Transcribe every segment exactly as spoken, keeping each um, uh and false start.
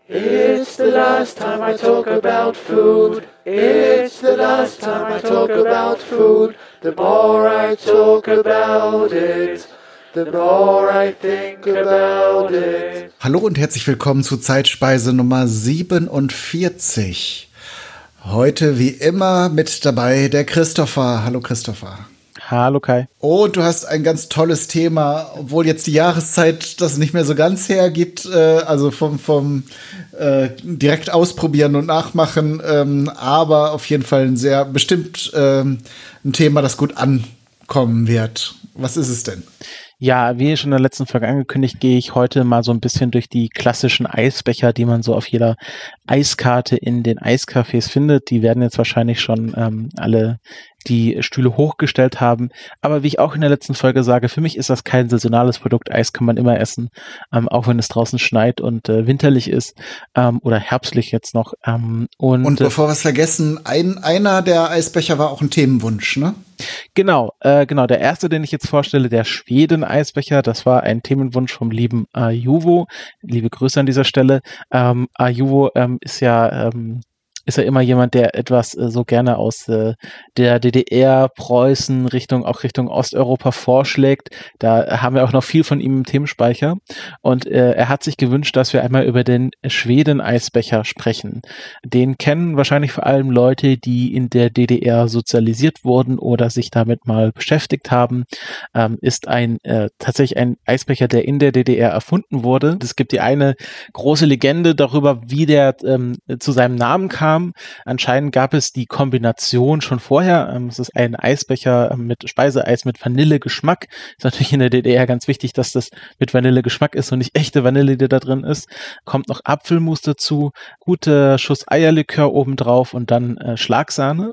It's the last time I talk about food. It's the last time I talk about food. The more I talk about it, the more I think about it. Hallo und herzlich willkommen zu Zeitspeise Nummer siebenundvierzig. Heute wie immer mit dabei der Christopher. Hallo Christopher. Hallo Kai. Und du hast ein ganz tolles Thema, obwohl jetzt die Jahreszeit das nicht mehr so ganz hergibt, äh, also vom, vom äh, direkt ausprobieren und nachmachen, ähm, aber auf jeden Fall ein sehr bestimmt ähm, ein Thema, das gut ankommen wird. Was ist es denn? Ja, wie schon in der letzten Folge angekündigt, gehe ich heute mal so ein bisschen durch die klassischen Eisbecher, die man so auf jeder Eiskarte in den Eiscafés findet. Die werden jetzt wahrscheinlich schon ähm, alle die Stühle hochgestellt haben. Aber wie ich auch in der letzten Folge sage, für mich ist das kein saisonales Produkt. Eis kann man immer essen, ähm, auch wenn es draußen schneit und äh, winterlich ist ähm, oder herbstlich jetzt noch. Ähm, und, und bevor wir es vergessen, ein, einer der Eisbecher war auch ein Themenwunsch, ne? Genau, äh, genau. Der erste, den ich jetzt vorstelle, der Schweden-Eisbecher, das war ein Themenwunsch vom lieben Ajuvo. Liebe Grüße an dieser Stelle. Ähm, Ajuvo ähm, ist ja ähm, ist ja immer jemand, der etwas äh, so gerne aus äh, der D D R, Preußen, Richtung auch Richtung Osteuropa vorschlägt. Da haben wir auch noch viel von ihm im Themenspeicher. Und äh, er hat sich gewünscht, dass wir einmal über den Schweden-Eisbecher sprechen. Den kennen wahrscheinlich vor allem Leute, die in der D D R sozialisiert wurden oder sich damit mal beschäftigt haben. Ähm, ist ein äh, tatsächlich ein Eisbecher, der in der D D R erfunden wurde. Es gibt die eine große Legende darüber, wie der ähm, zu seinem Namen kam. Anscheinend gab es die Kombination schon vorher. Es ist ein Eisbecher mit Speiseeis mit Vanillegeschmack. Ist natürlich in der D D R ganz wichtig, dass das mit Vanillegeschmack ist und nicht echte Vanille, die da drin ist. Kommt noch Apfelmus dazu, guter Schuss Eierlikör obendrauf und dann äh, Schlagsahne.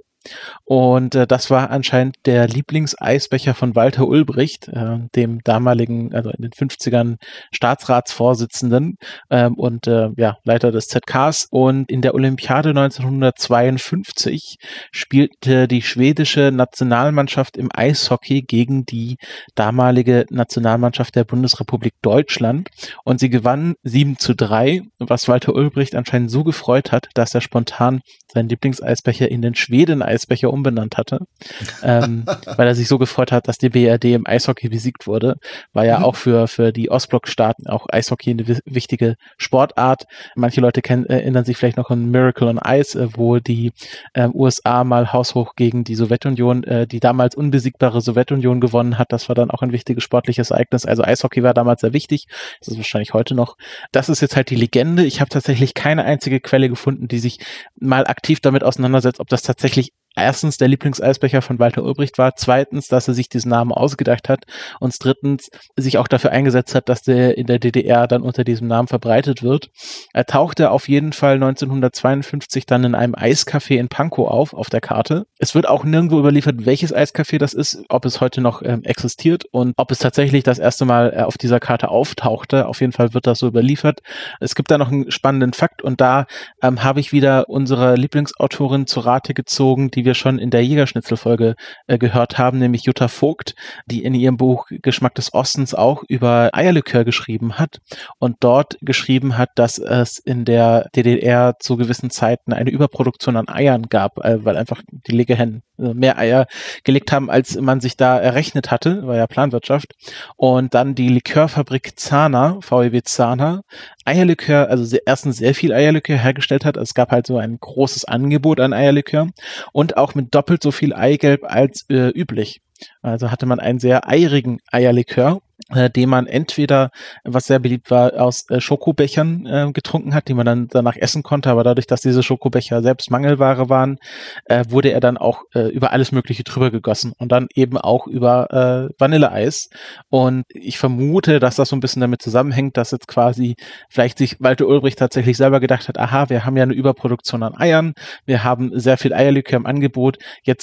Und äh, das war anscheinend der Lieblingseisbecher von Walter Ulbricht, äh, dem damaligen, also in den fünfzigern Staatsratsvorsitzenden ähm, und äh, ja, Leiter des Z Ks. Und in der Olympiade neunzehnhundertzweiundfünfzig spielte die schwedische Nationalmannschaft im Eishockey gegen die damalige Nationalmannschaft der Bundesrepublik Deutschland. Und sie gewann sieben zu drei, was Walter Ulbricht anscheinend so gefreut hat, dass er spontan seinen Lieblingseisbecher in den Schweden-Eisbecher umbenannt hatte, ähm, weil er sich so gefreut hat, dass die B R D im Eishockey besiegt wurde. War ja mhm. auch für, für die Ostblockstaaten auch Eishockey eine w- wichtige Sportart. Manche Leute kennen, erinnern sich vielleicht noch an Miracle on Ice, äh, wo die äh, U S A mal haushoch gegen die Sowjetunion, äh, die damals unbesiegbare Sowjetunion gewonnen hat. Das war dann auch ein wichtiges sportliches Ereignis. Also Eishockey war damals sehr wichtig. Das ist wahrscheinlich heute noch. Das ist jetzt halt die Legende. Ich habe tatsächlich keine einzige Quelle gefunden, die sich mal aktiv damit auseinandersetzt, ob das tatsächlich erstens der Lieblingseisbecher von Walter Ulbricht war, zweitens, dass er sich diesen Namen ausgedacht hat und drittens sich auch dafür eingesetzt hat, dass der in der D D R dann unter diesem Namen verbreitet wird. Er tauchte auf jeden Fall neunzehnhundertzweiundfünfzig dann in einem Eiscafé in Pankow auf, auf der Karte. Es wird auch nirgendwo überliefert, welches Eiscafé das ist, ob es heute noch ähm, existiert und ob es tatsächlich das erste Mal äh, auf dieser Karte auftauchte. Auf jeden Fall wird das so überliefert. Es gibt da noch einen spannenden Fakt und da ähm, habe ich wieder unsere Lieblingsautorin zu Rate gezogen, die wir schon in der Jägerschnitzel-Folge äh, gehört haben, nämlich Jutta Vogt, die in ihrem Buch Geschmack des Ostens auch über Eierlikör geschrieben hat und dort geschrieben hat, dass es in der D D R zu gewissen Zeiten eine Überproduktion an Eiern gab, äh, weil einfach die Legehennen äh, mehr Eier gelegt haben, als man sich da errechnet hatte, war ja Planwirtschaft. Und dann die Likörfabrik Zahner, V E W Zahner, Eierlikör, also sehr, erstens sehr viel Eierlikör hergestellt hat. Es gab halt so ein großes Angebot an Eierlikör und auch mit doppelt so viel Eigelb als äh, üblich. Also hatte man einen sehr eierigen Eierlikör, äh, den man entweder, was sehr beliebt war, aus äh, Schokobechern äh, getrunken hat, die man dann danach essen konnte, aber dadurch, dass diese Schokobecher selbst Mangelware waren, äh, wurde er dann auch äh, über alles Mögliche drüber gegossen und dann eben auch über äh, Vanilleeis. Und ich vermute, dass das so ein bisschen damit zusammenhängt, dass jetzt quasi vielleicht sich Walter Ulbricht tatsächlich selber gedacht hat, aha, wir haben ja eine Überproduktion an Eiern, wir haben sehr viel Eierlikör im Angebot, jetzt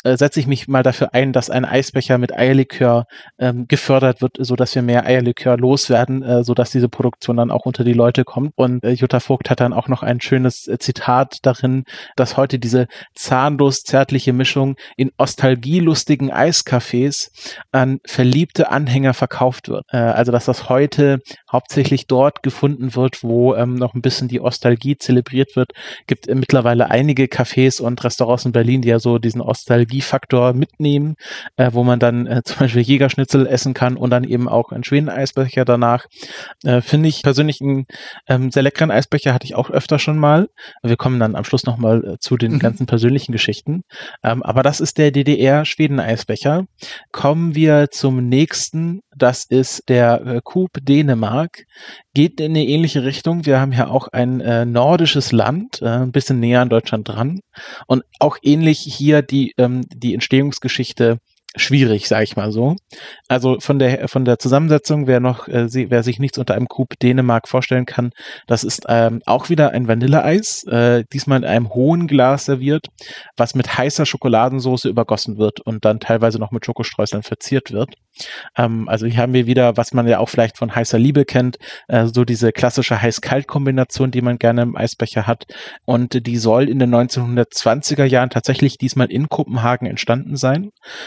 äh, setze ich mich mal dafür ein, dass ein Eisbecher mit Eierlikör ähm, gefördert wird, so dass wir mehr Eierlikör loswerden, äh, so dass diese Produktion dann auch unter die Leute kommt. Und äh, Jutta Vogt hat dann auch noch ein schönes äh, Zitat darin, dass heute diese zahnlos zärtliche Mischung in nostalgielustigen Eiscafés an verliebte Anhänger verkauft wird. Äh, also dass das heute hauptsächlich dort gefunden wird, wo ähm, noch ein bisschen die Nostalgie zelebriert wird. Gibt äh, mittlerweile einige Cafés und Restaurants in Berlin, die ja so diesen Nostalgiefaktor mitnehmen, äh, wo man dann äh, zum Beispiel Jägerschnitzel essen kann und dann eben auch einen Schweden-Eisbecher danach. Äh, Finde ich persönlich einen ähm, sehr leckeren Eisbecher, hatte ich auch öfter schon mal. Wir kommen dann am Schluss nochmal äh, zu den mhm. ganzen persönlichen Geschichten. Ähm, aber das ist der D D R-Schweden-Eisbecher. Kommen wir zum nächsten. Das ist der äh, Coop Dänemark. Geht in eine ähnliche Richtung. Wir haben ja auch ein äh, nordisches Land, äh, ein bisschen näher an Deutschland dran. Und auch ähnlich hier die, ähm, die Entstehungsgeschichte schwierig, sage ich mal so. Also von der von der Zusammensetzung, wer noch, äh, sie, wer sich nichts unter einem Coop Dänemark vorstellen kann, das ist ähm, auch wieder ein Vanilleeis, äh, diesmal in einem hohen Glas serviert, was mit heißer Schokoladensauce übergossen wird und dann teilweise noch mit Schokostreuseln verziert wird. Ähm, also hier haben wir wieder, was man ja auch vielleicht von heißer Liebe kennt, äh, so diese klassische Heiß-Kalt-Kombination, die man gerne im Eisbecher hat. Und die soll in den neunzehnhundertzwanziger Jahren tatsächlich diesmal in Kopenhagen entstanden sein,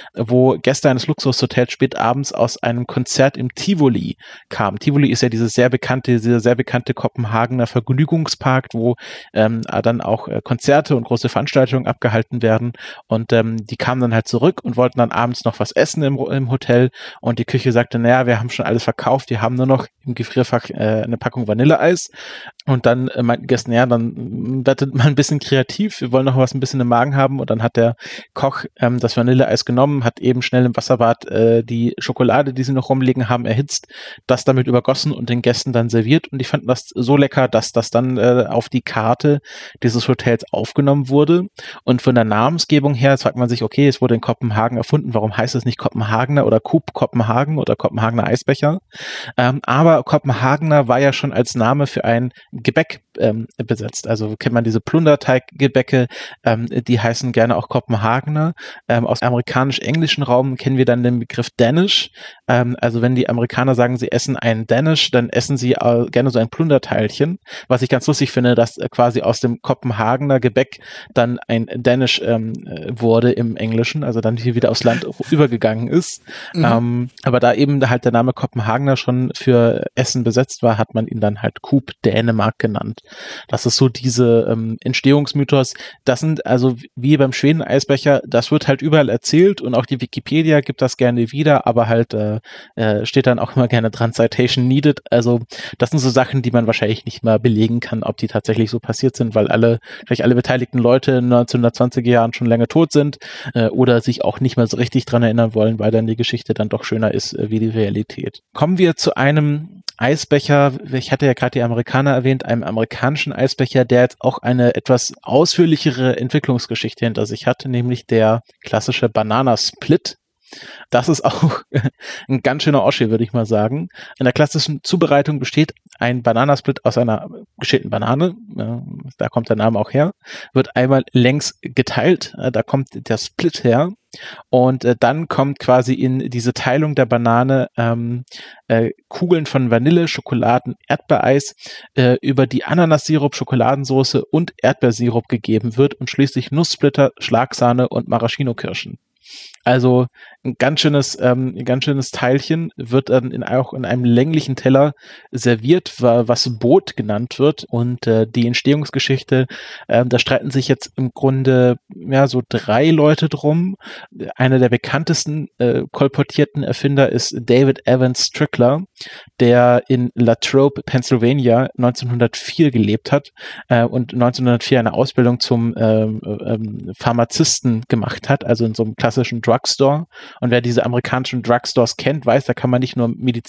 wo Gäste eines Luxushotels spät abends aus einem Konzert im Tivoli kamen. Tivoli ist ja dieses sehr bekannte, dieser sehr bekannte Kopenhagener Vergnügungspark, wo ähm, dann auch äh, Konzerte und große Veranstaltungen abgehalten werden. Und ähm, die kamen dann halt zurück und wollten dann abends noch was essen im, im Hotel. Und die Küche sagte, naja, wir haben schon alles verkauft, wir haben nur noch im Gefrierfach äh, eine Packung Vanilleeis. Und dann äh, meinten Gäste, ja, dann werdet mal ein bisschen kreativ, wir wollen noch was ein bisschen im Magen haben. Und dann hat der Koch ähm, das Vanilleeis genommen, hat eben schnell im Wasserbad äh, die Schokolade, die sie noch rumliegen haben, erhitzt, das damit übergossen und den Gästen dann serviert. Und die fanden das so lecker, dass das dann äh, auf die Karte dieses Hotels aufgenommen wurde. Und von der Namensgebung her fragt man sich, okay, es wurde in Kopenhagen erfunden, warum heißt es nicht Kopenhagener oder Coop Kopenhagen oder Kopenhagener Eisbecher? Ähm, aber Kopenhagener war ja schon als Name für ein Gebäck ähm, besetzt. Also kennt man diese Plunderteiggebäcke, ähm, die heißen gerne auch Kopenhagener. Ähm, aus amerikanisch-englischen Raum kennen wir dann den Begriff Danish. Ähm, also wenn die Amerikaner sagen, sie essen ein Danish, dann essen sie äh, gerne so ein Plunderteilchen. Was ich ganz lustig finde, dass äh, quasi aus dem Kopenhagener Gebäck dann ein Danish ähm, wurde im Englischen, also dann hier wieder aufs Land übergegangen ist. Mhm. Ähm, aber da eben halt der Name Kopenhagener schon für Essen besetzt war, hat man ihn dann halt Coop Dänemark genannt. Das ist so diese ähm, Entstehungsmythos. Das sind also wie beim Schweden-Eisbecher, das wird halt überall erzählt und auch die Wikipedia gibt das gerne wieder, aber halt äh, äh, steht dann auch immer gerne dran, Citation needed. Also das sind so Sachen, die man wahrscheinlich nicht mehr belegen kann, ob die tatsächlich so passiert sind, weil alle, vielleicht alle beteiligten Leute in neunzehnhundertzwanziger Jahren schon länger tot sind äh, oder sich auch nicht mehr so richtig dran erinnern wollen, weil dann die Geschichte dann doch schöner ist äh, wie die Realität. Kommen wir zu einem Eisbecher, ich hatte ja gerade die Amerikaner erwähnt, einem amerikanischen Eisbecher, der jetzt auch eine etwas ausführlichere Entwicklungsgeschichte hinter sich hat, nämlich der klassische Bananasplit. Das ist auch ein ganz schöner Oschi, würde ich mal sagen. In der klassischen Zubereitung besteht ein Bananasplit aus einer geschälten Banane, äh, da kommt der Name auch her, wird einmal längs geteilt, äh, da kommt der Split her. Und äh, dann kommt quasi in diese Teilung der Banane ähm, äh, Kugeln von Vanille, Schokoladen, Erdbeereis äh, über die Ananassirup, Schokoladensauce und Erdbeersirup gegeben wird und schließlich Nusssplitter, Schlagsahne und Maraschino-Kirschen. Also ein ganz schönes, ähm, ein ganz schönes Teilchen wird dann in, auch in einem länglichen Teller serviert, was Boot genannt wird. Und äh, die Entstehungsgeschichte, äh, da streiten sich jetzt im Grunde ja so drei Leute drum. Einer der bekanntesten äh, kolportierten Erfinder ist David Evans Strickler, der in Latrobe, Pennsylvania neunzehnhundertvier gelebt hat äh, und neunzehnhundertvier eine Ausbildung zum ähm, ähm, Pharmazisten gemacht hat, also in so einem klassischen Drugstore. Und wer diese amerikanischen Drugstores kennt, weiß, da kann man nicht nur Medizin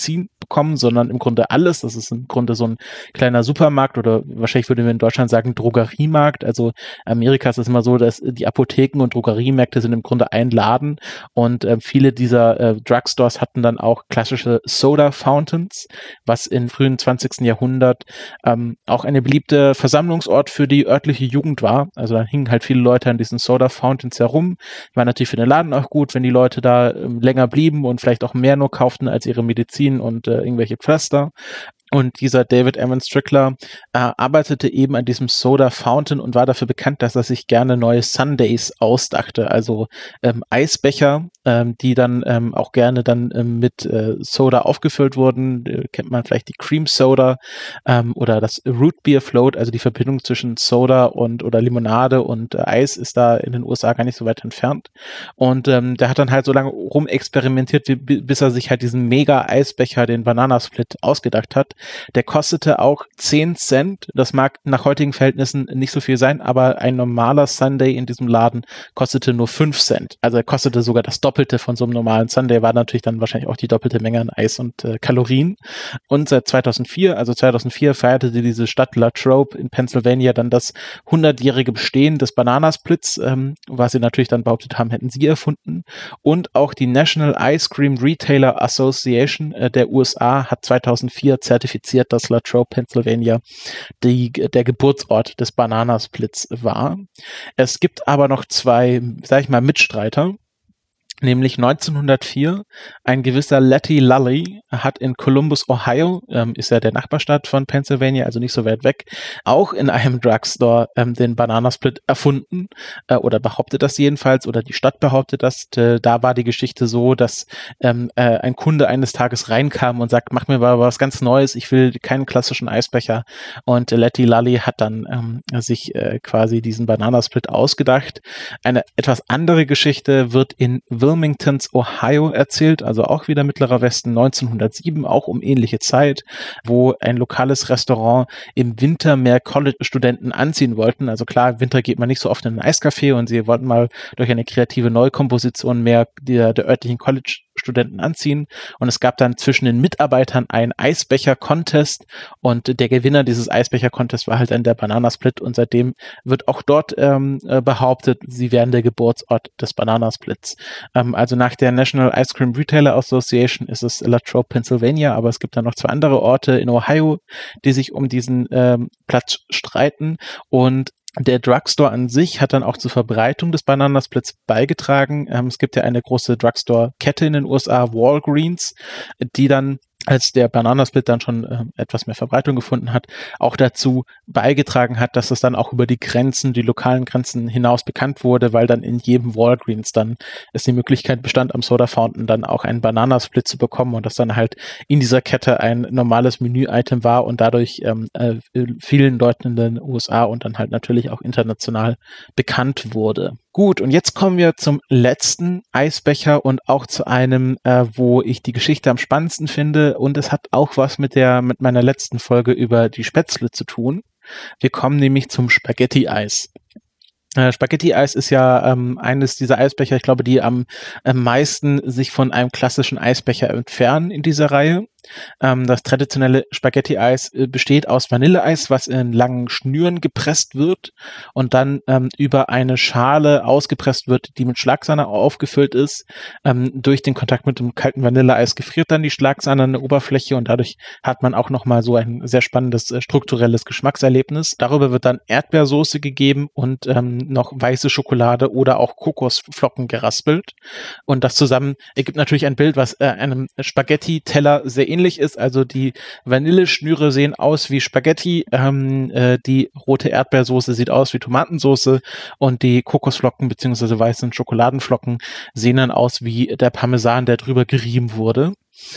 bekommen, sondern im Grunde alles. Das ist im Grunde so ein kleiner Supermarkt oder wahrscheinlich würde man in Deutschland sagen Drogeriemarkt. Also Amerika ist es immer so, dass die Apotheken und Drogeriemärkte sind im Grunde ein Laden und äh, viele dieser äh, Drugstores hatten dann auch klassische Soda Fountains, was im frühen zwanzigsten Jahrhundert ähm, auch eine beliebte Versammlungsort für die örtliche Jugend war. Also da hingen halt viele Leute an diesen Soda Fountains herum. War natürlich für den Laden auch gut, wenn die Leute da ähm, länger blieben und vielleicht auch mehr nur kauften als ihre Medizin und äh, irgendwelche Pflaster. Und dieser David Evan Strickler äh, arbeitete eben an diesem Soda Fountain und war dafür bekannt, dass er sich gerne neue Sundays ausdachte, also ähm, Eisbecher, ähm, die dann ähm, auch gerne dann ähm, mit äh, Soda aufgefüllt wurden. Äh, kennt man vielleicht die Cream Soda ähm, oder das Root Beer Float, also die Verbindung zwischen Soda und oder Limonade und äh, Eis ist da in den U S A gar nicht so weit entfernt. Und ähm, der hat dann halt so lange rumexperimentiert, wie, bis er sich halt diesen Mega-Eisbecher, den Banana Split, ausgedacht hat. Der kostete auch zehn Cent. Das mag nach heutigen Verhältnissen nicht so viel sein, aber ein normaler Sundae in diesem Laden kostete nur fünf Cent. Also er kostete sogar das Doppelte von so einem normalen Sundae, war natürlich dann wahrscheinlich auch die doppelte Menge an Eis und äh, Kalorien. Und seit zweitausendvier, also zweitausendvier, feierte diese Stadt Latrobe in Pennsylvania dann das hundertjährige Bestehen des Bananasplits, ähm, was sie natürlich dann behauptet haben, hätten sie erfunden. Und auch die National Ice Cream Retailer Association äh, der U S A hat zweitausendvier zertifiziert, dass Latrobe, Pennsylvania, die, der Geburtsort des Bananasplits war. Es gibt aber noch zwei, sag ich mal, Mitstreiter. Nämlich neunzehnhundertvier, ein gewisser Letty Lully hat in Columbus, Ohio, ähm, ist ja der Nachbarstadt von Pennsylvania, also nicht so weit weg, auch in einem Drugstore ähm, den Bananasplit erfunden äh, oder behauptet das jedenfalls oder die Stadt behauptet das. Äh, da war die Geschichte so, dass ähm, äh, ein Kunde eines Tages reinkam und sagt, mach mir mal was ganz Neues, ich will keinen klassischen Eisbecher. Und äh, Letty Lully hat dann ähm, sich äh, quasi diesen Bananasplit ausgedacht. Eine etwas andere Geschichte wird in Wilmingtons, Ohio erzählt, also auch wieder Mittlerer Westen, neunzehnhundertsieben, auch um ähnliche Zeit, wo ein lokales Restaurant im Winter mehr College-Studenten anziehen wollten. Also klar, im Winter geht man nicht so oft in ein Eiscafé und sie wollten mal durch eine kreative Neukomposition mehr der, der örtlichen College-Studenten anziehen. Und es gab dann zwischen den Mitarbeitern einen Eisbecher-Contest und der Gewinner dieses Eisbecher-Contests war halt dann der Bananasplit und seitdem wird auch dort ähm, behauptet, sie wären der Geburtsort des Bananasplits. Also nach der National Ice Cream Retailer Association ist es Latrobe, Pennsylvania, aber es gibt dann noch zwei andere Orte in Ohio, die sich um diesen ähm, Platz streiten und der Drugstore an sich hat dann auch zur Verbreitung des Bananasplits beigetragen. Ähm, es gibt ja eine große Drugstore-Kette in den U S A, Walgreens, die dann als der Bananasplit dann schon äh, etwas mehr Verbreitung gefunden hat, auch dazu beigetragen hat, dass es dann auch über die Grenzen, die lokalen Grenzen hinaus bekannt wurde, weil dann in jedem Walgreens dann es die Möglichkeit bestand, am Soda Fountain dann auch einen Bananasplit zu bekommen und das dann halt in dieser Kette ein normales Menü-Item war und dadurch ähm, äh, vielen Leuten in den U S A und dann halt natürlich auch international bekannt wurde. Gut, und jetzt kommen wir zum letzten Eisbecher und auch zu einem, äh, wo ich die Geschichte am spannendsten finde und es hat auch was mit der mit meiner letzten Folge über die Spätzle zu tun. Wir kommen nämlich zum Spaghetti-Eis. Äh, Spaghetti-Eis ist ja ähm, eines dieser Eisbecher, ich glaube, die am, am meisten sich von einem klassischen Eisbecher entfernen in dieser Reihe. Ähm, das traditionelle Spaghetti-Eis äh, besteht aus Vanilleeis, was in langen Schnüren gepresst wird und dann ähm, über eine Schale ausgepresst wird, die mit Schlagsahne aufgefüllt ist. Ähm, durch den Kontakt mit dem kalten Vanilleeis gefriert dann die Schlagsahne an der Oberfläche und dadurch hat man auch nochmal so ein sehr spannendes äh, strukturelles Geschmackserlebnis. Darüber wird dann Erdbeersoße gegeben und ähm, noch weiße Schokolade oder auch Kokosflocken geraspelt. Und das zusammen ergibt natürlich ein Bild, was äh, einem Spaghetti-Teller sehr ähnlich ist. Also die Vanilleschnüre sehen aus wie Spaghetti, ähm, äh, die rote Erdbeersoße sieht aus wie Tomatensoße und die Kokosflocken bzw. weißen Schokoladenflocken sehen dann aus wie der Parmesan, der drüber gerieben wurde.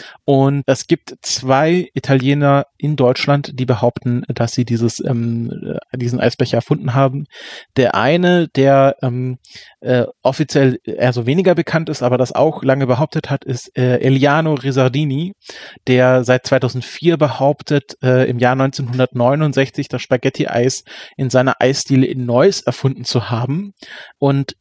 Und es gibt zwei Italiener in Deutschland, die behaupten, dass sie dieses, ähm, diesen Eisbecher erfunden haben. Der eine, der ähm, äh, offiziell eher so weniger bekannt ist, aber das auch lange behauptet hat, ist äh, Eliano Risardini, der seit zweitausendvier behauptet, äh, im Jahr neunzehnhundertneunundsechzig das Spaghetti-Eis in seiner Eisdiele in Neuss erfunden zu haben. Und ich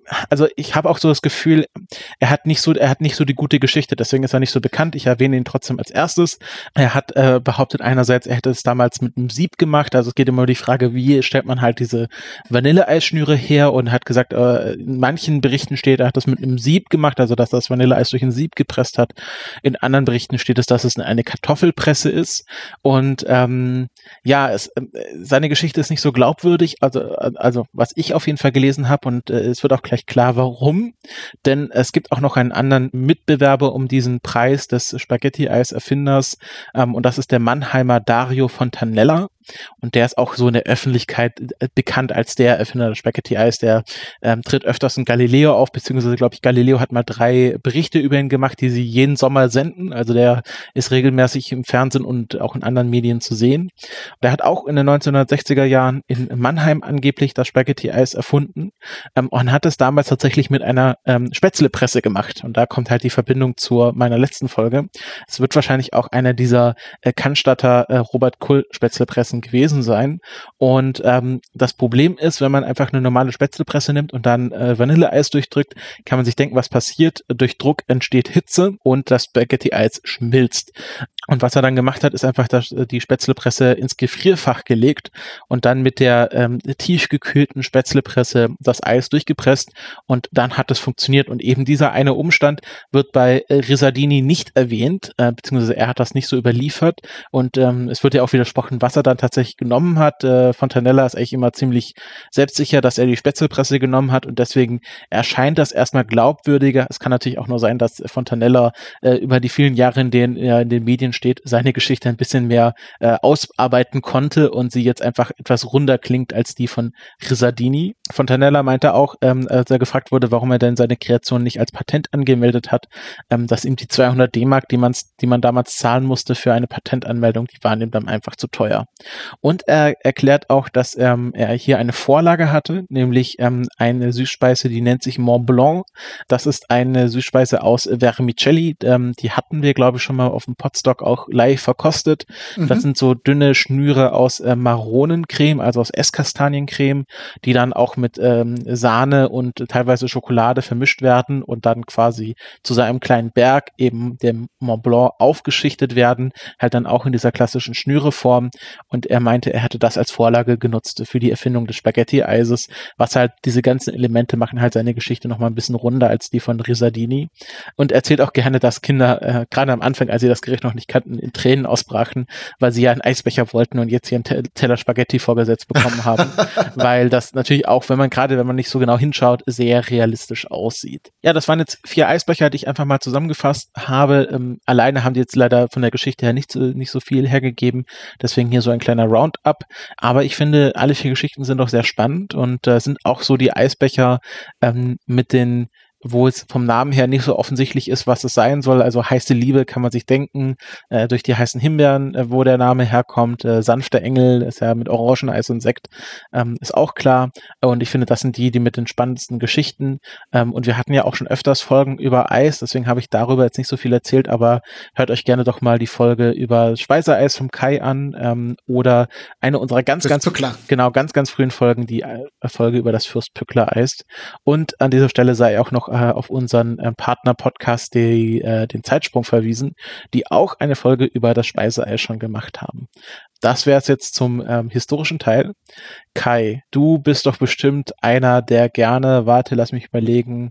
also ich habe auch so das Gefühl, er hat nicht so, er hat nicht so die gute Geschichte, deswegen ist er nicht so bekannt. Ich erwähne ihn trotzdem als erstes. Er hat äh, behauptet einerseits, er hätte es damals mit einem Sieb gemacht, also es geht immer um die Frage, wie stellt man halt diese Vanilleeisschnüre her, und hat gesagt, äh, in manchen Berichten steht, er hat das mit einem Sieb gemacht, also dass das Vanilleeis durch ein Sieb gepresst hat. In anderen Berichten steht es, dass es eine Kartoffelpresse ist, und ähm, ja, es, äh, seine Geschichte ist nicht so glaubwürdig, also, also was ich auf jeden Fall gelesen habe, und äh, es wird auch gleich klar, warum, denn es gibt auch noch einen anderen Mitbewerber um diesen Preis des Spaghetti-Eis-Erfinders, ähm, und das ist der Mannheimer Dario Fontanella. Und der ist auch so in der Öffentlichkeit äh, bekannt als der Erfinder des Spaghetti-Eis. Der ähm, tritt öfters in Galileo auf, beziehungsweise, glaube ich, Galileo hat mal drei Berichte über ihn gemacht, die sie jeden Sommer senden. Also der ist regelmäßig im Fernsehen und auch in anderen Medien zu sehen. Der hat auch in den neunzehnhundertsechziger Jahren in Mannheim angeblich das Spaghetti-Eis erfunden, ähm, und hat es damals tatsächlich mit einer ähm, Spätzlepresse gemacht. Und da kommt halt die Verbindung zu meiner letzten Folge. Es wird wahrscheinlich auch einer dieser äh, Cannstatter äh, Robert Kull Spätzlepressen gewesen sein. Und ähm, das Problem ist, wenn man einfach eine normale Spätzlepresse nimmt und dann äh, Vanilleeis durchdrückt, kann man sich denken, was passiert. Durch Druck entsteht Hitze und das Spaghetti-Eis schmilzt. Und was er dann gemacht hat, ist einfach das, die Spätzlepresse ins Gefrierfach gelegt und dann mit der ähm, tiefgekühlten Spätzlepresse das Eis durchgepresst, und dann hat es funktioniert. Und eben dieser eine Umstand wird bei äh, Rizzardini nicht erwähnt, äh, beziehungsweise er hat das nicht so überliefert, und ähm, es wird ja auch widersprochen, was er dann tatsächlich genommen hat. Äh, Fontanella ist eigentlich immer ziemlich selbstsicher, dass er die Spätzlepresse genommen hat, und deswegen erscheint das erstmal glaubwürdiger. Es kann natürlich auch nur sein, dass Fontanella äh, über die vielen Jahre, in denen er in den Medien steht, seine Geschichte ein bisschen mehr äh, ausarbeiten konnte und sie jetzt einfach etwas runder klingt als die von Rizzardini. Fontanella meinte auch, ähm, als er gefragt wurde, warum er denn seine Kreation nicht als Patent angemeldet hat, ähm, dass ihm die zweihundert D-Mark, die man, die man damals zahlen musste für eine Patentanmeldung, die waren ihm dann einfach zu teuer. Und er erklärt auch, dass ähm, er hier eine Vorlage hatte, nämlich ähm, eine Süßspeise, die nennt sich Mont Blanc. Das ist eine Süßspeise aus Vermicelli, ähm, die hatten wir, glaube ich, schon mal auf dem Podstock auch live verkostet. Mhm. Das sind so dünne Schnüre aus äh, Maronencreme, also aus Esskastaniencreme, die dann auch mit ähm, Sahne und teilweise Schokolade vermischt werden und dann quasi zu seinem kleinen Berg, eben dem Mont Blanc, aufgeschichtet werden, halt dann auch in dieser klassischen Schnüreform. Und er meinte, er hätte das als Vorlage genutzt für die Erfindung des Spaghetti-Eises, was halt diese ganzen Elemente machen halt seine Geschichte nochmal ein bisschen runder als die von Rizzardini. Und er erzählt auch gerne, dass Kinder, äh, gerade am Anfang, als sie das Gericht noch nicht kannten, in Tränen ausbrachen, weil sie ja einen Eisbecher wollten und jetzt hier einen Te- Teller Spaghetti vorgesetzt bekommen haben, weil das natürlich auch, wenn man gerade, wenn man nicht so genau hinschaut, sehr realistisch aussieht. Ja, das waren jetzt vier Eisbecher, die ich einfach mal zusammengefasst habe. Ähm, alleine haben die jetzt leider von der Geschichte her nicht so, nicht so viel hergegeben, deswegen hier so ein kleiner Roundup. Aber ich finde, alle vier Geschichten sind doch sehr spannend und äh, sind auch so die Eisbecher ähm, mit den, wo es vom Namen her nicht so offensichtlich ist, was es sein soll. Also heiße Liebe kann man sich denken, äh, durch die heißen Himbeeren, äh, wo der Name herkommt. Äh, sanfter Engel ist ja mit Orangeneis und Sekt, ähm, ist auch klar. Und ich finde, das sind die, die mit den spannendsten Geschichten. Ähm, und wir hatten ja auch schon öfters Folgen über Eis, deswegen habe ich darüber jetzt nicht so viel erzählt, aber hört euch gerne doch mal die Folge über Speiseeis vom Kai an, ähm, oder eine unserer ganz, ganz, genau, ganz, ganz frühen Folgen, die äh, Folge über das Fürst-Pückler-Eis. Und an dieser Stelle sei auch noch auf unseren äh, Partner-Podcast, die, äh, den Zeitsprung, verwiesen, die auch eine Folge über das Speiseeis schon gemacht haben. Das wäre es jetzt zum ähm, historischen Teil. Kai, du bist doch bestimmt einer, der gerne, warte, lass mich überlegen,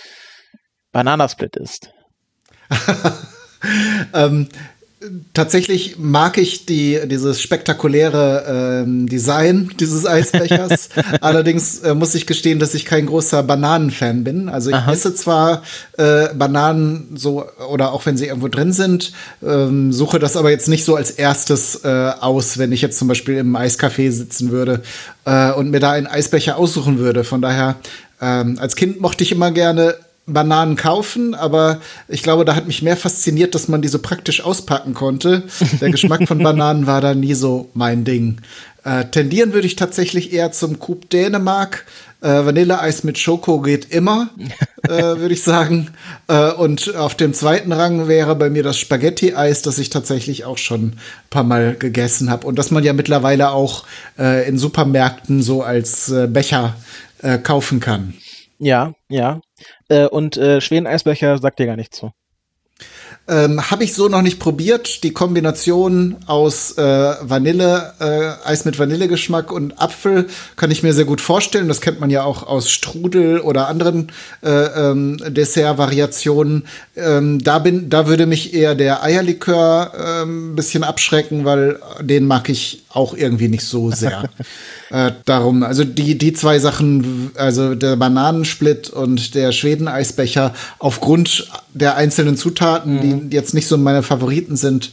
Bananasplit isst. ähm, Tatsächlich mag ich die, dieses spektakuläre ähm, Design dieses Eisbechers. Allerdings äh, muss ich gestehen, dass ich kein großer Bananenfan bin. Also ich Aha. esse zwar äh, Bananen so, oder auch wenn sie irgendwo drin sind, ähm, suche das aber jetzt nicht so als erstes äh, aus, wenn ich jetzt zum Beispiel im Eiscafé sitzen würde äh, und mir da einen Eisbecher aussuchen würde. Von daher, ähm, als Kind mochte ich immer gerne Bananen kaufen, aber ich glaube, da hat mich mehr fasziniert, dass man die so praktisch auspacken konnte. Der Geschmack von Bananen war da nie so mein Ding. Äh, tendieren würde ich tatsächlich eher zum Coupe Dänemark. Äh, Vanilleeis mit Schoko geht immer, äh, würde ich sagen. Äh, und auf dem zweiten Rang wäre bei mir das Spaghetti-Eis, das ich tatsächlich auch schon ein paar Mal gegessen habe. Und das man ja mittlerweile auch äh, in Supermärkten so als äh, Becher äh, kaufen kann. Ja, ja. Äh, und äh, Schweden-Eisbecher sagt dir gar nichts zu. Ähm, habe ich so noch nicht probiert. Die Kombination aus äh, Vanille, äh, Eis mit Vanillegeschmack und Apfel kann ich mir sehr gut vorstellen. Das kennt man ja auch aus Strudel oder anderen äh, ähm, Dessert-Variationen. Ähm, da bin, da würde mich eher der Eierlikör ein ähm, bisschen abschrecken, weil den mag ich auch irgendwie nicht so sehr. äh, darum, also die, die zwei Sachen, also der Bananensplit und der Schweden-Eisbecher, aufgrund der einzelnen Zutaten, mhm. die jetzt nicht so meine Favoriten sind,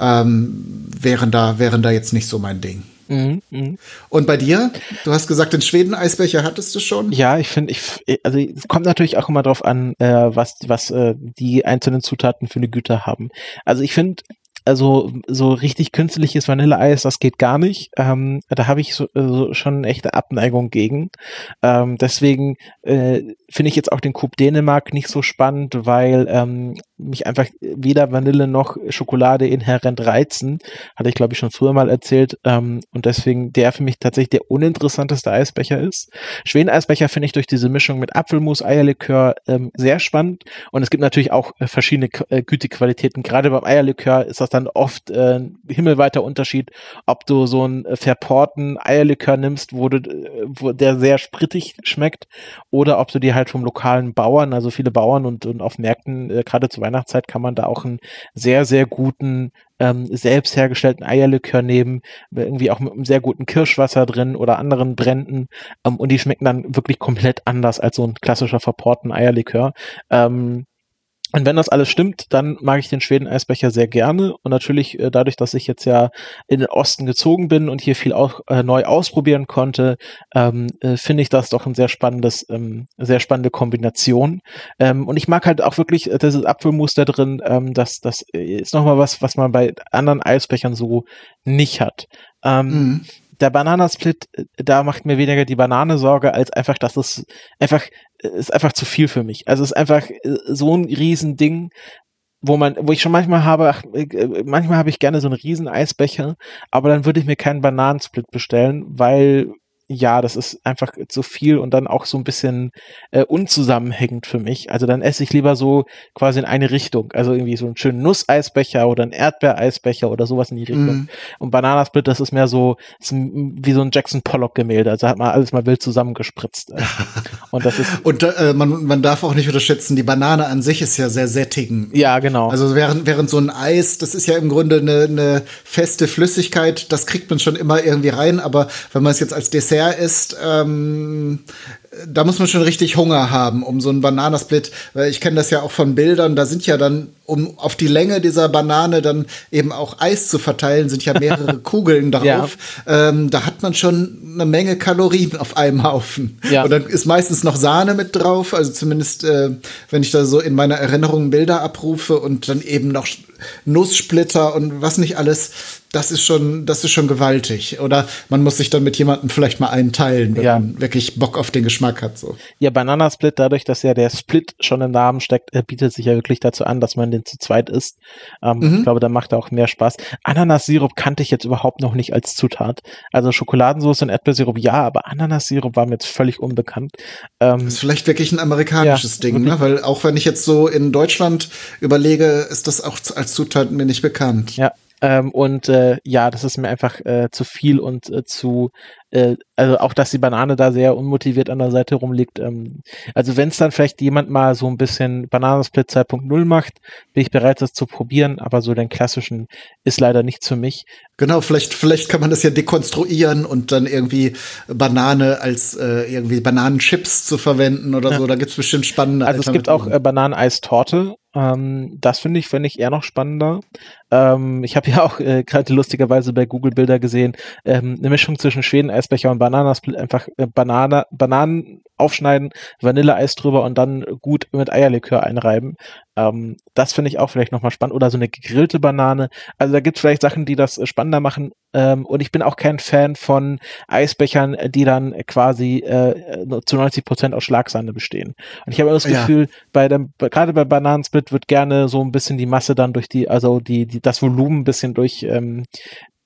ähm, wären da, wären da jetzt nicht so mein Ding. Mhm, mh. Und bei dir? Du hast gesagt, den Schweden-Eisbecher hattest du schon? Ja, ich finde, ich, also es kommt natürlich auch immer drauf an, äh, was, was äh, die einzelnen Zutaten für eine Güte haben. Also ich finde, also so richtig künstliches Vanilleeis, das geht gar nicht. Ähm, da habe ich so, so schon eine echte Abneigung gegen. Ähm, deswegen äh, finde ich jetzt auch den Coup Dänemark nicht so spannend, weil ähm, mich einfach weder Vanille noch Schokolade inhärent reizen. Hatte ich, glaube ich, schon früher mal erzählt. Ähm, und deswegen der für mich tatsächlich der uninteressanteste Eisbecher ist. Schweden-Eisbecher finde ich durch diese Mischung mit Apfelmus, Eierlikör ähm, sehr spannend. Und es gibt natürlich auch äh, verschiedene äh, Gütequalitäten. Gerade beim Eierlikör ist das dann oft äh, ein himmelweiter Unterschied, ob du so einen äh, verporten Eierlikör nimmst, wo, du, äh, wo der sehr sprittig schmeckt, oder ob du dir halt vom lokalen Bauern, also viele Bauern und, und auf Märkten, äh, gerade zur Weihnachtszeit kann man da auch einen sehr, sehr guten ähm, selbst hergestellten Eierlikör nehmen, irgendwie auch mit einem sehr guten Kirschwasser drin oder anderen Bränden, ähm, und die schmecken dann wirklich komplett anders als so ein klassischer verporten Eierlikör. Ähm, Und wenn das alles stimmt, dann mag ich den Schweden-Eisbecher sehr gerne. Und natürlich äh, dadurch, dass ich jetzt ja in den Osten gezogen bin und hier viel auch äh, neu ausprobieren konnte, ähm, äh, finde ich das doch ein sehr spannendes, ähm, sehr spannende Kombination. Ähm, und ich mag halt auch wirklich äh, dieses Apfelmus da drin. Ähm, das, das ist nochmal was, was man bei anderen Eisbechern so nicht hat. Ähm, Mhm. Der Bananasplit, da macht mir weniger die Banane Sorge, als einfach, dass es einfach, ist einfach zu viel für mich. Also es ist einfach so ein Riesending, wo man, wo ich schon manchmal habe, ach, manchmal habe ich gerne so einen riesen Eisbecher, aber dann würde ich mir keinen Bananensplit bestellen, weil ja, das ist einfach zu viel und dann auch so ein bisschen äh, unzusammenhängend für mich. Also dann esse ich lieber so quasi in eine Richtung. Also irgendwie so einen schönen Nusseisbecher oder einen Erdbeereisbecher oder sowas in die Richtung. Mhm. Und Bananasplit, das ist mehr so, ist wie so ein Jackson Pollock-Gemälde. Also hat man alles mal wild zusammengespritzt. Und das ist. Und äh, man, man darf auch nicht unterschätzen, die Banane an sich ist ja sehr sättigend. Ja, genau. Also während, während so ein Eis, das ist ja im Grunde eine, eine feste Flüssigkeit, das kriegt man schon immer irgendwie rein, aber wenn man es jetzt als Dessert isst, ähm, da muss man schon richtig Hunger haben, um so einen Bananasplit, weil ich kenne das ja auch von Bildern, da sind ja dann, um auf die Länge dieser Banane dann eben auch Eis zu verteilen, sind ja mehrere Kugeln drauf. Ja. Ähm, da hat man schon eine Menge Kalorien auf einem Haufen. Ja. Und dann ist meistens noch Sahne mit drauf, also zumindest, äh, wenn ich da so in meiner Erinnerung Bilder abrufe und dann eben noch Nusssplitter und was nicht alles. Das ist schon, das ist schon gewaltig. Oder man muss sich dann mit jemandem vielleicht mal einen teilen, wenn ja. man wirklich Bock auf den Geschmack hat. So. Ja, Bananasplit, dadurch, dass ja der Split schon im Namen steckt, bietet sich ja wirklich dazu an, dass man den zu zweit isst. Ähm, mhm. Ich glaube, da macht er auch mehr Spaß. Ananassirup kannte ich jetzt überhaupt noch nicht als Zutat. Also Schokoladensauce und Erdbeersirup, ja, aber Ananassirup war mir jetzt völlig unbekannt. Ähm, das ist vielleicht wirklich ein amerikanisches ja, Ding, ne? Weil auch wenn ich jetzt so in Deutschland überlege, ist das auch als Zutat mir nicht bekannt. Ja. Ähm, und äh, ja, das ist mir einfach äh, zu viel und äh, zu, äh, also auch, dass die Banane da sehr unmotiviert an der Seite rumliegt. Ähm, also wenn es dann vielleicht jemand mal so ein bisschen Bananasplit zwei Punkt null macht, bin ich bereit, das zu probieren, aber so den klassischen ist leider nichts für mich. Genau, vielleicht, vielleicht kann man das ja dekonstruieren und dann irgendwie Banane als äh, irgendwie Bananenchips zu verwenden oder ja. so. Da gibt's bestimmt spannende Also es gibt auch äh, Bananeneistorte. Ähm, das finde ich, finde ich eher noch spannender. Ähm, ich habe ja auch äh, gerade lustigerweise bei Google Bilder gesehen, ähm, eine Mischung zwischen Schweden-Eisbecher und Bananasplit, einfach äh, Banane, Bananen aufschneiden, Vanilleeis drüber und dann gut mit Eierlikör einreiben. Ähm, das finde ich auch vielleicht nochmal spannend. Oder so eine gegrillte Banane. Also da gibt es vielleicht Sachen, die das äh, spannender machen. Ähm, und ich bin auch kein Fan von Eisbechern, die dann quasi äh, zu neunzig Prozent aus Schlagsahne bestehen. Und ich habe das Gefühl, ja. bei dem, gerade bei Bananensplit wird gerne so ein bisschen die Masse dann durch die, also die, die das Volumen ein bisschen durch, ähm,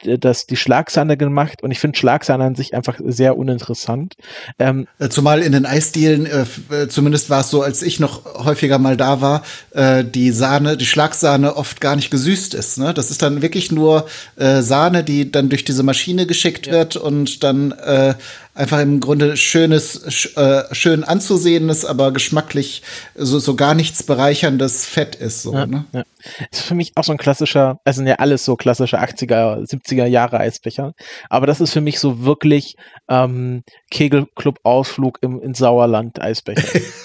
das, die Schlagsahne gemacht und ich finde Schlagsahne an sich einfach sehr uninteressant. Ähm, Zumal in den Eisdielen, äh, zumindest war es so, als ich noch häufiger mal da war, äh, die Sahne, die Schlagsahne oft gar nicht gesüßt ist. Ne? Das ist dann wirklich nur äh, Sahne, die dann durch diese Maschine geschickt ja. wird und dann äh, einfach im Grunde schönes, sch, äh, schön anzusehendes, aber geschmacklich so, so gar nichts bereicherndes Fett ist. So, ja, ne? ja. Ist für mich auch so ein klassischer, es sind ja alles so klassische achtziger, siebziger Jahre Eisbecher, aber das ist für mich so wirklich ähm, Kegelclub-Ausflug im in Sauerland Eisbecher.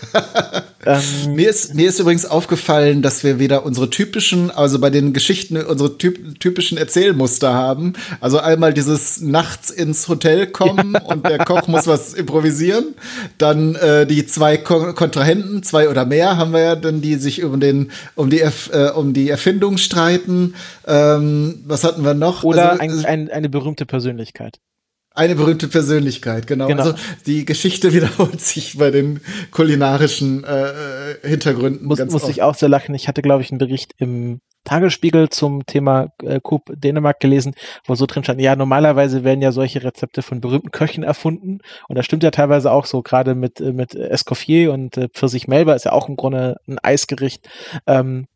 ähm, mir, ist, mir ist übrigens aufgefallen, dass wir wieder unsere typischen, also bei den Geschichten unsere typ, typischen Erzählmuster haben. Also einmal dieses nachts ins Hotel kommen ja. und der Koch muss was improvisieren. Dann äh, die zwei Kon- Kontrahenten, zwei oder mehr haben wir ja dann, die sich um den um die Erf- äh, um die Erfindung streiten. Ähm, was hatten wir noch? Oder also, ein, ein, eine berühmte Persönlichkeit. Eine berühmte Persönlichkeit, genau. genau. Also die Geschichte wiederholt sich bei den kulinarischen äh, Hintergründen. Muss, ganz muss oft. ich auch sehr lachen. Ich hatte, glaube ich, einen Bericht im Tagesspiegel zum Thema äh, Coop Dänemark gelesen, wo so drin stand, ja, normalerweise werden ja solche Rezepte von berühmten Köchen erfunden. Und das stimmt ja teilweise auch so, gerade mit, mit Escoffier und äh, Pfirsich Melba ist ja auch im Grunde ein Eisgericht. Ähm,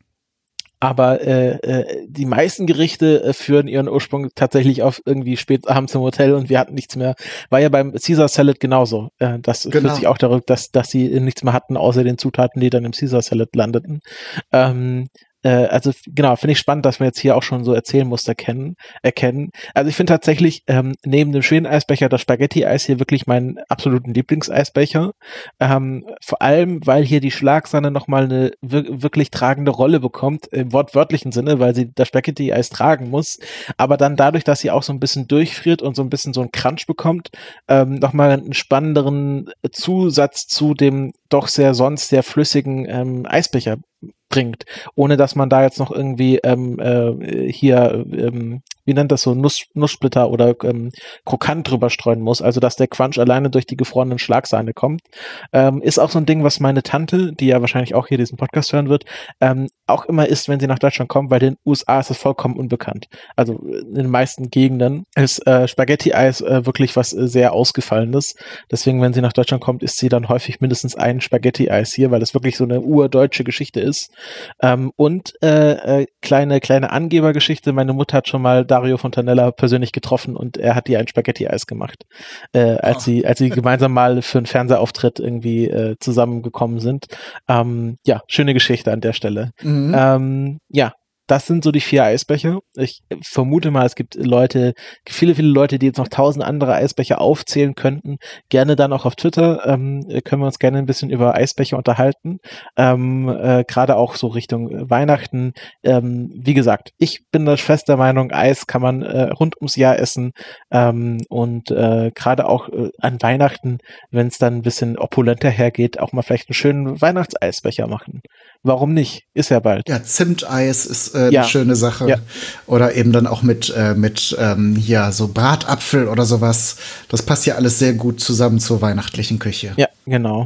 Aber äh, äh, die meisten Gerichte äh, führen ihren Ursprung tatsächlich auf irgendwie spät abends im Hotel und wir hatten nichts mehr. War ja beim Caesar Salad genauso. Äh, das Genau. führt sich auch darüber, dass, dass sie nichts mehr hatten, außer den Zutaten, die dann im Caesar Salad landeten. Ähm, äh, also genau, finde ich spannend, dass wir jetzt hier auch schon so Erzählmuster kennen, erkennen. Also ich finde tatsächlich ähm, neben dem schönen Eisbecher das Spaghetti-Eis hier wirklich meinen absoluten Lieblingseisbecher. Ähm, vor allem, weil hier die Schlagsahne nochmal eine wir- wirklich tragende Rolle bekommt, im wortwörtlichen Sinne, weil sie das Spaghetti-Eis tragen muss, aber dann dadurch, dass sie auch so ein bisschen durchfriert und so ein bisschen so einen Crunch bekommt, ähm, nochmal einen spannenderen Zusatz zu dem doch sehr sonst sehr flüssigen ähm, Eisbecher bringt, ohne dass man da jetzt noch irgendwie ähm, äh, hier, ähm, wie nennt das so, Nuss, Nusssplitter oder ähm, Krokant drüber streuen muss, also dass der Crunch alleine durch die gefrorenen Schlagsahne kommt. Ähm, ist auch so ein Ding, was meine Tante, die ja wahrscheinlich auch hier diesen Podcast hören wird, ähm, auch immer isst, wenn sie nach Deutschland kommt, weil in den U S A ist es vollkommen unbekannt. Also in den meisten Gegenden ist äh, Spaghetti-Eis äh, wirklich was äh, sehr Ausgefallenes. Deswegen, wenn sie nach Deutschland kommt, isst sie dann häufig mindestens ein Spaghetti-Eis hier, weil das wirklich so eine urdeutsche Geschichte ist. Ähm, und äh, äh, kleine, kleine Angebergeschichte, meine Mutter hat schon mal Dario Fontanella persönlich getroffen und er hat ihr ein Spaghetti-Eis gemacht, äh, als, oh. sie, als sie gemeinsam mal für einen Fernsehauftritt irgendwie äh, zusammengekommen sind. Ähm, ja, schöne Geschichte an der Stelle. Mhm. Ähm, ja, das sind so die vier Eisbecher. Ich vermute mal, es gibt Leute, viele, viele Leute, die jetzt noch tausend andere Eisbecher aufzählen könnten. Gerne dann auch auf Twitter. Ähm, können wir uns gerne ein bisschen über Eisbecher unterhalten. Ähm, äh, Gerade auch so Richtung Weihnachten. Ähm, wie gesagt, ich bin da fest der Meinung, Eis kann man äh, rund ums Jahr essen. Ähm, und äh, gerade auch äh, an Weihnachten, wenn es dann ein bisschen opulenter hergeht, auch mal vielleicht einen schönen Weihnachtseisbecher machen. Warum nicht? Ist ja bald. Ja, Zimteis ist äh, ja. eine schöne Sache. Ja. Oder eben dann auch mit, äh, mit ähm, ja, so Bratapfel oder sowas. Das passt ja alles sehr gut zusammen zur weihnachtlichen Küche. Ja, genau.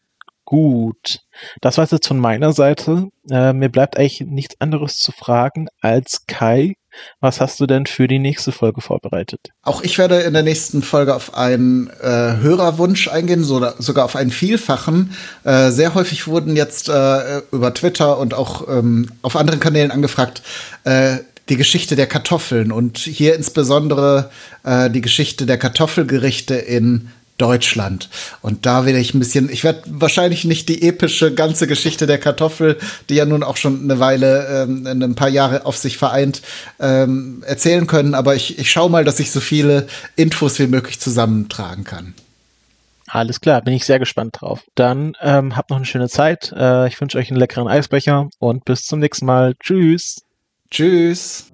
Gut. Das war es jetzt von meiner Seite. Äh, mir bleibt eigentlich nichts anderes zu fragen als Kai. Was hast du denn für die nächste Folge vorbereitet? Auch ich werde in der nächsten Folge auf einen äh, Hörerwunsch eingehen, so, sogar auf einen vielfachen. Äh, sehr häufig wurden jetzt äh, über Twitter und auch ähm, auf anderen Kanälen angefragt, äh, die Geschichte der Kartoffeln und hier insbesondere äh, die Geschichte der Kartoffelgerichte in Deutschland. Und da werde ich ein bisschen, ich werde wahrscheinlich nicht die epische ganze Geschichte der Kartoffel, die ja nun auch schon eine Weile, ähm, ein paar Jahre auf sich vereint, ähm, erzählen können, aber ich, ich schaue mal, dass ich so viele Infos wie möglich zusammentragen kann. Alles klar, bin ich sehr gespannt drauf. Dann ähm, habt noch eine schöne Zeit. Äh, ich wünsche euch einen leckeren Eisbecher und bis zum nächsten Mal. Tschüss. Tschüss.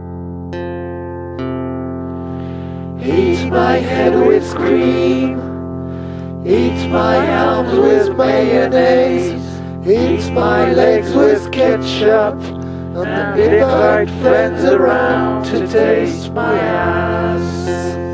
Eat my head with cream, eat my arms with mayonnaise, eat my legs with ketchup, and invite friends around to taste my ass.